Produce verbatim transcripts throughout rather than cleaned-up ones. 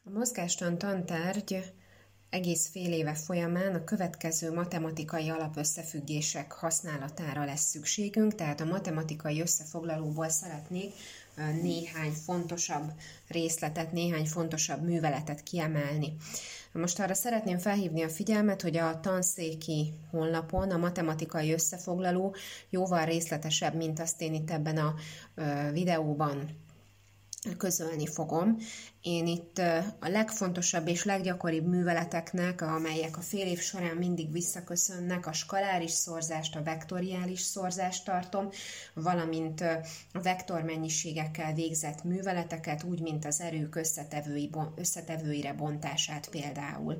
A mozgástan tantárgy egész fél éve folyamán a következő matematikai alapösszefüggések használatára lesz szükségünk, tehát a matematikai összefoglalóból szeretnék néhány fontosabb részletet, néhány fontosabb műveletet kiemelni. Most arra szeretném felhívni a figyelmet, hogy a tanszéki honlapon a matematikai összefoglaló jóval részletesebb, mint azt én itt ebben a videóban közölni fogom. Én itt a legfontosabb és leggyakoribb műveleteknek, amelyek a fél év során mindig visszaköszönnek, a skaláris szorzást, a vektoriális szorzást tartom, valamint a vektormennyiségekkel végzett műveleteket, úgy, mint az erők összetevői, összetevőire bontását például.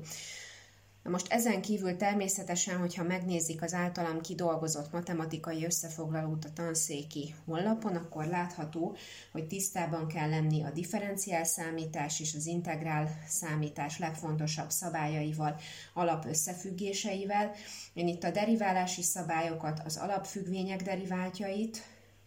Na most ezen kívül természetesen, hogyha megnézik az általam kidolgozott matematikai összefoglalót a tanszéki honlapon, akkor látható, hogy tisztában kell lenni a differenciál számítás és az integrál számítás legfontosabb szabályaival, alapösszefüggéseivel. Én itt a deriválási szabályokat, az alapfüggvények deriváltjait,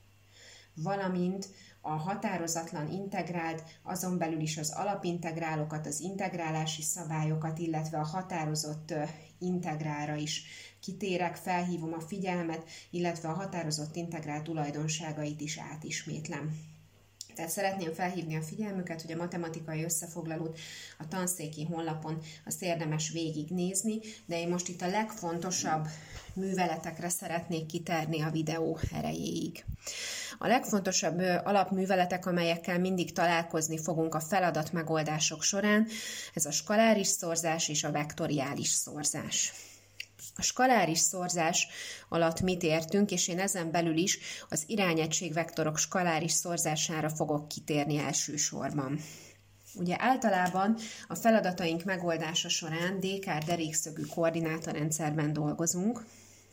valamint a határozatlan integrált, azon belül is az alapintegrálokat, az integrálási szabályokat, illetve a határozott integrálra is kitérek, felhívom a figyelmet, illetve a határozott integrál tulajdonságait is átismétlem. Tehát szeretném felhívni a figyelmüket, hogy a matematikai összefoglalót a tanszéki honlapon azt érdemes végignézni, de én most itt a legfontosabb műveletekre szeretnék kitérni a videó erejéig. A legfontosabb alapműveletek, amelyekkel mindig találkozni fogunk a feladat megoldások során, ez a skaláris szorzás és a vektoriális szorzás. A skaláris szorzás alatt mit értünk, és én ezen belül is az irányegységvektorok skaláris szorzására fogok kitérni elsősorban. Ugye általában a feladataink megoldása során Descartes-derékszögű koordinátorrendszerben dolgozunk.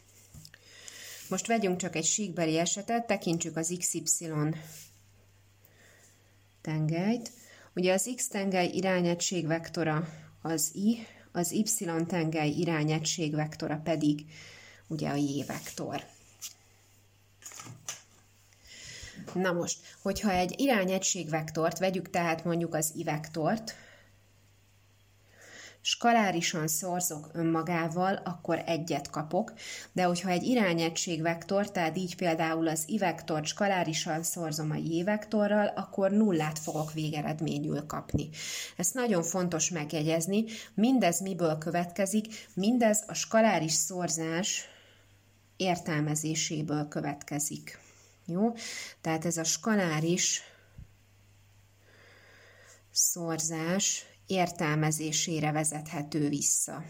Most vegyünk csak egy síkbeli esetet, tekintsük az iksz ipszilon tengelyt. Ugye az x tengely irányegységvektora az i, az y tengely irányegységvektora pedig ugye a j-vektor. Na most, hogyha egy irányegységvektort vegyük, tehát mondjuk az i-vektort, skalárisan szorzok önmagával, akkor egyet kapok, de hogyha egy irányegységvektor, tehát így például az i-vektort skalárisan szorzom a j-vektorral, akkor nullát fogok végeredményül kapni. Ezt nagyon fontos megjegyezni, mindez miből következik, mindez a skaláris szorzás értelmezéséből következik. Jó? Tehát ez a skaláris szorzás értelmezésére vezethető vissza.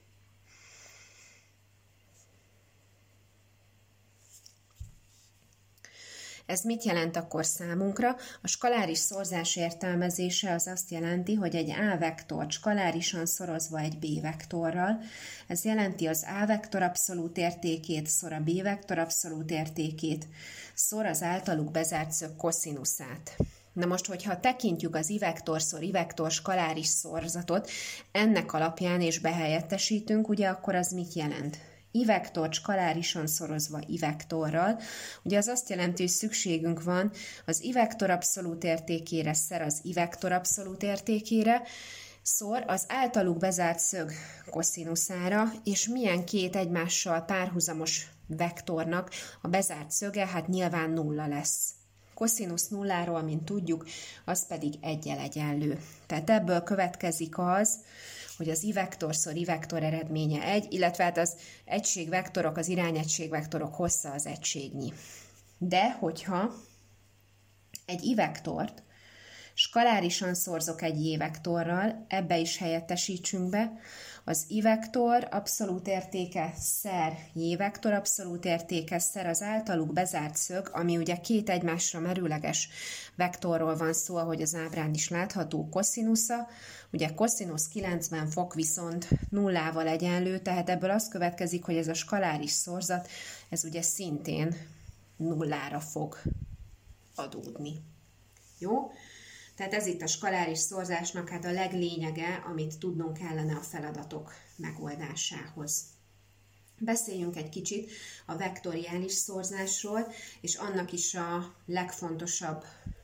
Ez mit jelent akkor számunkra? A skaláris szorzás értelmezése az azt jelenti, hogy egy A-vektort skalárisan szorozva egy B-vektorral, ez jelenti az A-vektor abszolút értékét szor a B-vektor abszolút értékét, szor az általuk bezárt szög koszinuszát. Na most, hogyha tekintjük az i-vektor szor i-vektor skaláris szorzatot, ennek alapján és behelyettesítünk, ugye akkor az mit jelent? I-vektort skalárisan szorozva i-vektorral, ugye az azt jelenti, hogy szükségünk van az i-vektor abszolút értékére szer az i-vektor abszolút értékére, szor az általuk bezárt szög koszinuszára, és milyen két egymással párhuzamos vektornak a bezárt szöge, hát nyilván nulla lesz. Koszinusz nulláról, mint tudjuk, az pedig egyel egyenlő. Tehát ebből következik az, hogy az i-vektor szor i-vektor eredménye egy, illetve hát az egységvektorok, az irányegységvektorok hossza az egységnyi. De hogyha egy i-vektort skalárisan szorzok egy j-vektorral, ebbe is helyettesítsünk be, az i-vektor abszolút értéke szer j-vektor abszolút értéke szer az általuk bezárt szög, ami ugye két egymásra merőleges vektorról van szó, ahogy az ábrán is látható, koszínusza, ugye koszinusz kilencven fok viszont nullával egyenlő, tehát ebből az következik, hogy ez a skaláris szorzat, ez ugye szintén nullára fog adódni. Jó? Tehát ez itt a skaláris szorzásnak hát a leglényege, amit tudnunk kellene a feladatok megoldásához. Beszéljünk egy kicsit a vektoriális szorzásról, és annak is a legfontosabb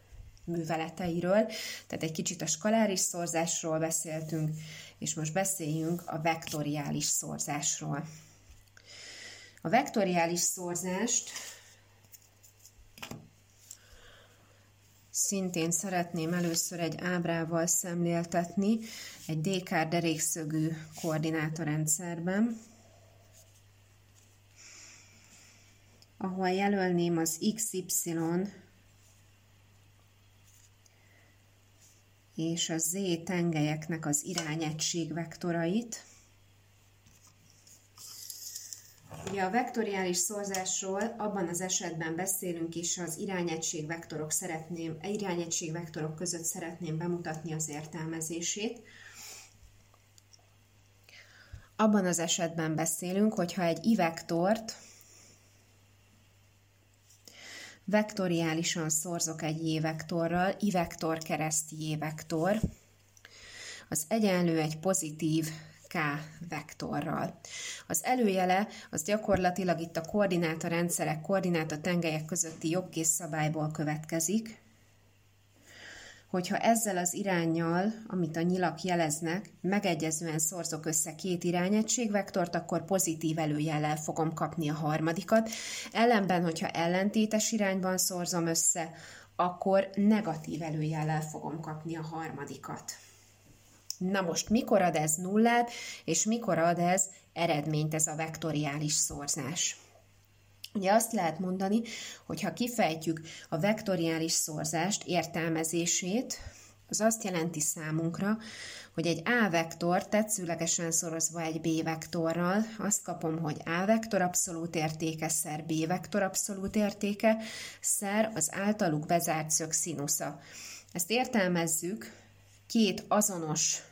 műveleteiről, tehát egy kicsit a skaláris szorzásról beszéltünk, és most beszéljünk a vektoriális szorzásról. A vektoriális szorzást szintén szeretném először egy ábrával szemléltetni, egy Descartes-derékszögű koordinátorrendszerben, ahol jelölném az x y és a z tengelyeknek az irányegységvektorait. Ugye a vektoriális szorzásról abban az esetben beszélünk, és az irányegységvektorok szeretném, irányegységvektorok között szeretném bemutatni az értelmezését. Abban az esetben beszélünk, hogyha egy i-vektort vektoriálisan szorzok egy j-vektorral, i-vektor kereszt j-vektor, az egyenlő egy pozitív k-vektorral. Az előjele az gyakorlatilag itt a koordinátorrendszerek, koordinátatengelyek közötti jogkész szabályból következik, hogyha ezzel az iránnyal, amit a nyilak jeleznek, megegyezően szorzok össze két irányegységvektort, akkor pozitív előjellel fogom kapni a harmadikat. Ellenben, hogyha ellentétes irányban szorzom össze, akkor negatív előjellel fogom kapni a harmadikat. Na most, mikor ad ez nullát, és mikor ad ez eredményt, ez a vektoriális szorzás? Ugye azt lehet mondani, hogy ha kifejtjük a vektoriális szorzást, értelmezését, az azt jelenti számunkra, hogy egy A-vektor tetszőlegesen szorozva egy B-vektorral, azt kapom, hogy A-vektor abszolút értéke szer B-vektor abszolút értéke szer az általuk bezárt szög színusza. Ezt értelmezzük két azonos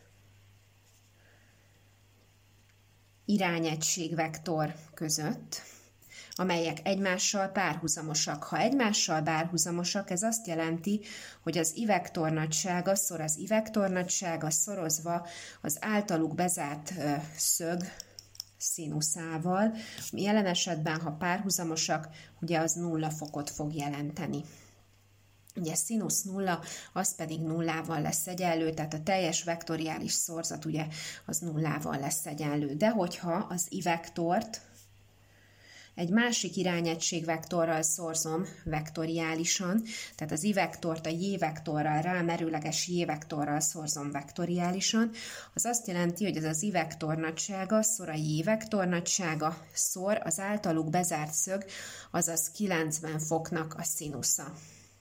irányegységvektor között, amelyek egymással párhuzamosak. Ha egymással párhuzamosak, ez azt jelenti, hogy az i-vektor nagysága szor az i-vektor nagysága szorozva az általuk bezárt ö, szög színuszával. Jelen esetben, ha párhuzamosak, ugye az nulla fokot fog jelenteni. Ugye színusz nulla, az pedig nullával lesz egyenlő, tehát a teljes vektoriális szorzat ugye az nullával lesz egyenlő. De hogyha az i-vektort egy másik irányegységvektorral szorzom vektoriálisan, tehát az i-vektort a j-vektorral, rámerőleges j-vektorral szorzom vektoriálisan, az azt jelenti, hogy ez az i-vektor nagysága szor a j-vektor nagysága szor az általuk bezárt szög, azaz kilencven foknak a színusza.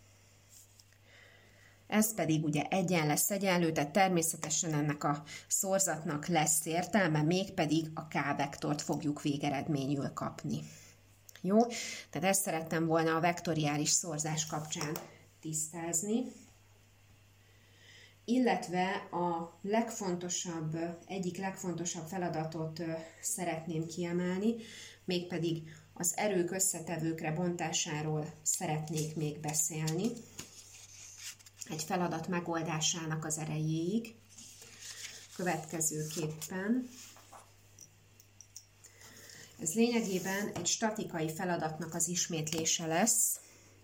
Ez pedig ugye egyen lesz egyenlő, tehát természetesen ennek a szorzatnak lesz értelme, mégpedig a k-vektort fogjuk végeredményül kapni. Jó? Tehát ezt szerettem volna a vektoriális szorzás kapcsán tisztázni. Illetve a legfontosabb, egyik legfontosabb feladatot szeretném kiemelni, mégpedig az erők összetevőkre bontásáról szeretnék még beszélni. Egy feladat megoldásának az erejéig. Következőképpen. Ez lényegében egy statikai feladatnak az ismétlése lesz.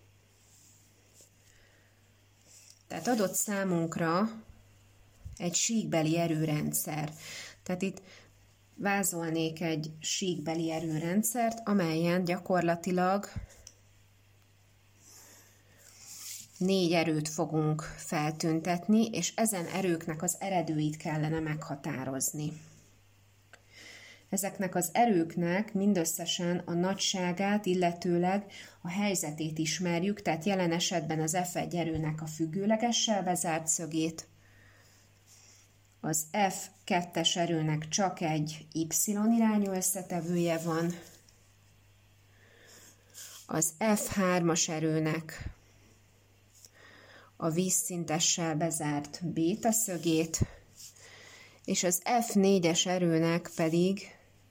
Tehát adott számunkra egy síkbeli erőrendszer. Tehát itt vázolnék egy síkbeli erőrendszert, amelyen gyakorlatilag négy erőt fogunk feltüntetni, és ezen erőknek az eredőit kellene meghatározni. Ezeknek az erőknek mindösszesen a nagyságát, illetőleg a helyzetét ismerjük, tehát jelen esetben az ef egy erőnek a függőlegessel bezárt szögét, az ef kettes erőnek csak egy y irányú összetevője van, az ef hármas erőnek a vízszintessel bezárt béta szögét, és az ef négyes erőnek pedig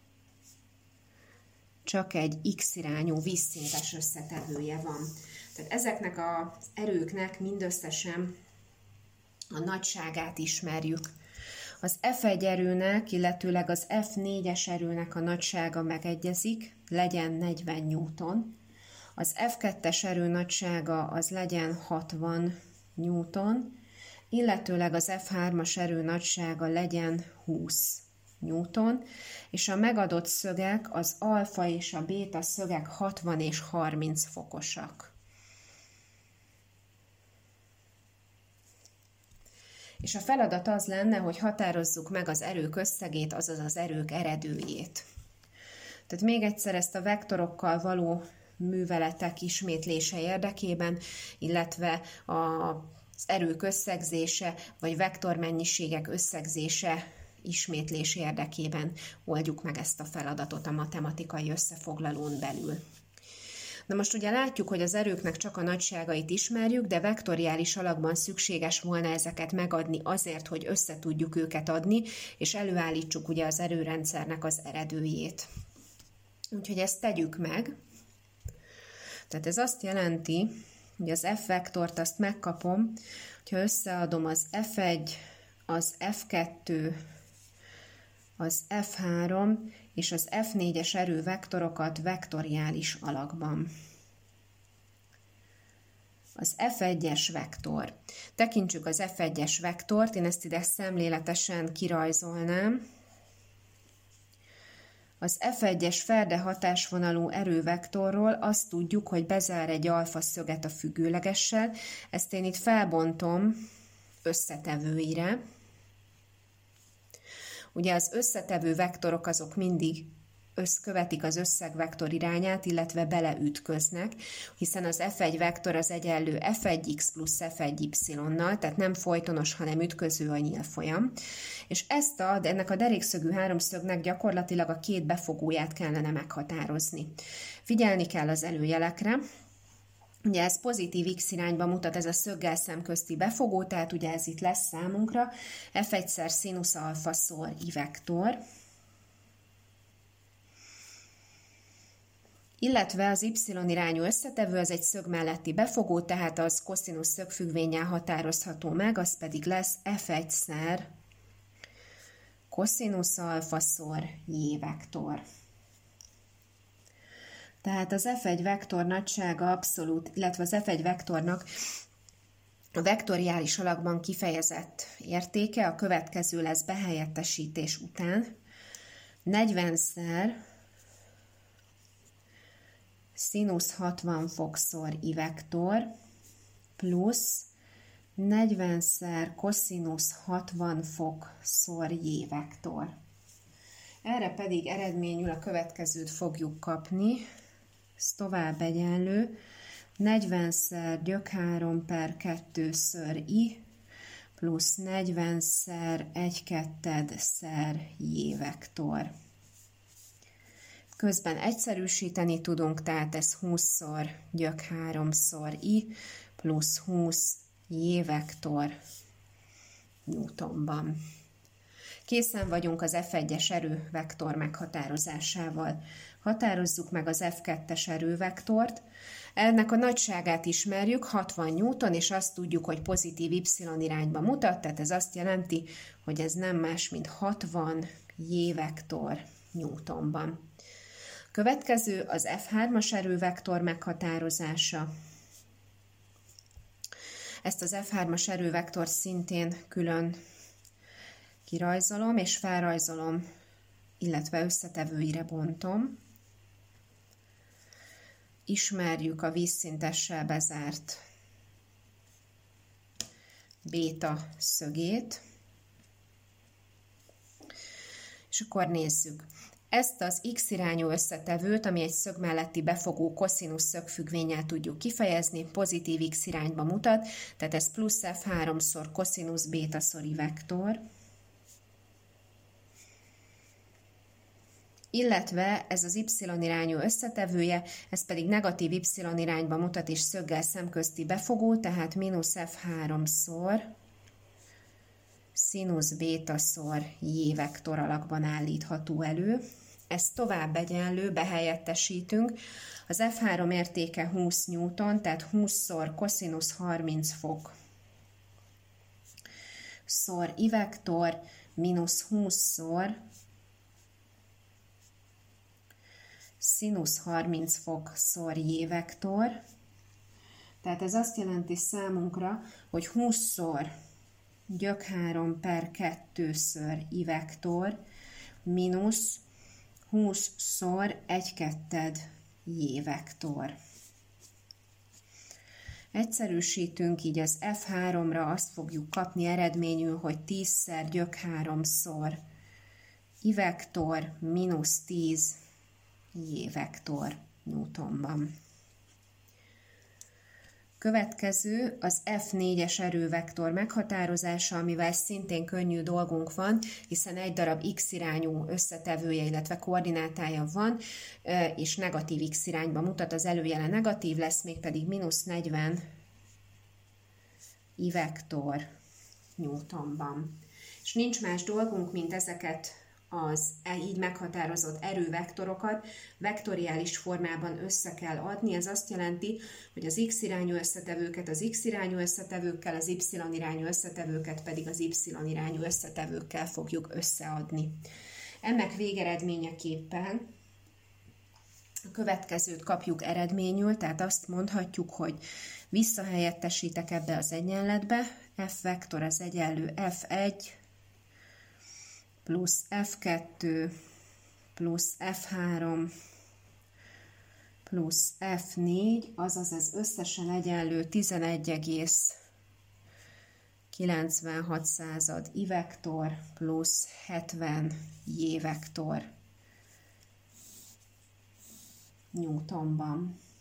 csak egy x irányú vízszintes összetevője van. Tehát ezeknek az erőknek mindösszesen a nagyságát ismerjük. Az ef egy erőnek, illetőleg az ef négyes erőnek a nagysága megegyezik, legyen negyven newton. Az ef kettes erő nagysága az legyen hatvan Newton, illetőleg az ef hármas erő nagysága legyen húsz Newton, és a megadott szögek, az alfa és a béta szögek hatvan és harminc fokosak. És a feladat az lenne, hogy határozzuk meg az erők összegét, azaz az erők eredőjét. Tehát még egyszer ezt a vektorokkal való műveletek ismétlése érdekében, illetve az erők összegzése, vagy vektormennyiségek összegzése ismétlés érdekében oldjuk meg ezt a feladatot a matematikai összefoglalón belül. Na most ugye látjuk, hogy az erőknek csak a nagyságait ismerjük, de vektoriális alakban szükséges volna ezeket megadni azért, hogy össze tudjuk őket adni, és előállítsuk ugye az erőrendszernek az eredőjét. Úgyhogy ezt tegyük meg. Tehát ez azt jelenti, hogy az F vektort azt megkapom, hogyha összeadom az ef egy, az ef kettő, az ef három és az ef négyes erővektorokat vektoriális alakban. Az ef egyes vektor. Tekintsük az ef egyes vektort, én ezt ide szemléletesen kirajzolnám. Az ef egyes ferde hatásvonalú erővektorról azt tudjuk, hogy bezár egy alfa szöget a függőlegessel. Ezt én itt felbontom összetevőire. Ugye az összetevő vektorok azok mindig követik az összegvektor irányát, illetve beleütköznek, hiszen az ef egy vektor az egyenlő ef egy x plusz ef egy y-nal, tehát nem folytonos, hanem ütköző a nyílfolyam. És ezt a, ennek a derékszögű háromszögnek gyakorlatilag a két befogóját kellene meghatározni. Figyelni kell az előjelekre. Ugye ez pozitív x irányba mutat, ez a szöggel szemközti befogó, tehát ugye ez itt lesz számunkra ef egyszer színusz alfa szor i vektor, illetve az y irányú összetevő az egy szög melletti befogó, tehát az koszinusz szögfüggvénnyel határozható meg, az pedig lesz ef egyszer koszinusz alfa szor j vektor. Tehát az ef egy vektor nagysága abszolút, illetve az ef egy vektornak a vektoriális alakban kifejezett értéke a következő lesz behelyettesítés után. negyvenszer színusz hatvan fokszor i vektor plusz negyvenszer koszinusz hatvan fokszor j vektor. Erre pedig eredményül a következőt fogjuk kapni. Ez tovább egyenlő negyvenszer gyök három per kettőször i plusz negyvenszer egy kettedszer j vektor. Közben egyszerűsíteni tudunk, tehát ez húszszor gyök háromszor i plusz húsz j vektor Newtonban. Készen vagyunk az ef egyes erővektor meghatározásával. Határozzuk meg az ef kettes erővektort. Ennek a nagyságát ismerjük, hatvan Newton, és azt tudjuk, hogy pozitív y irányba mutat, tehát ez azt jelenti, hogy ez nem más, mint hatvan j vektor Newtonban. Következő az ef hármas erővektor meghatározása. Ezt az ef hármas erővektort szintén külön kirajzolom, és felrajzolom, illetve összetevőire bontom. Ismerjük a vízszintessel bezárt béta szögét. És akkor nézzük. Ezt az x irányú összetevőt, ami egy szög melletti befogó koszinusz szögfüggvénnyel tudjuk kifejezni, pozitív x irányba mutat, tehát ez plusz ef háromszor koszinusz béta szor i vektor, illetve ez az y irányú összetevője, ez pedig negatív y irányba mutat és szöggel szemközti befogó, tehát mínusz ef háromszor színusz béta szor j vektor alakban állítható elő. Ez tovább egyenlő, behelyettesítünk. Az ef három értéke húsz Newton, tehát húszszor koszinusz harminc fok szor i vektor, mínusz húszszor színusz harminc fok szor j vektor, Tehát ez azt jelenti számunkra, hogy húszszor gyök három per kettőször i vektor mínusz húszszor egy ketted j vektor. Egyszerűsítünk, így az ef háromra azt fogjuk kapni eredményül, hogy tízszer gyök háromszor i vektor mínusz tíz j vektor Newtonban. Következő az ef négyes erővektor meghatározása, amivel szintén könnyű dolgunk van, hiszen egy darab x irányú összetevője, illetve koordinátája van, és negatív x irányba mutat, az előjele negatív lesz, mégpedig mínusz negyven i vektor Newtonban. És nincs más dolgunk, mint ezeket az így meghatározott erővektorokat vektoriális formában össze kell adni. Ez azt jelenti, hogy az x irányú összetevőket az x irányú összetevőkkel, az y irányú összetevőket pedig az y irányú összetevőkkel fogjuk összeadni. Ennek végeredményeképpen a következőt kapjuk eredményül, tehát azt mondhatjuk, hogy visszahelyettesítek ebbe az egyenletbe, f vektor az egyenlő ef egy plusz ef kettő plusz ef három plusz ef négy, azaz ez összesen egyenlő tizenegy egész kilencvenhat i vektor plusz hetven j vektor Newtonban.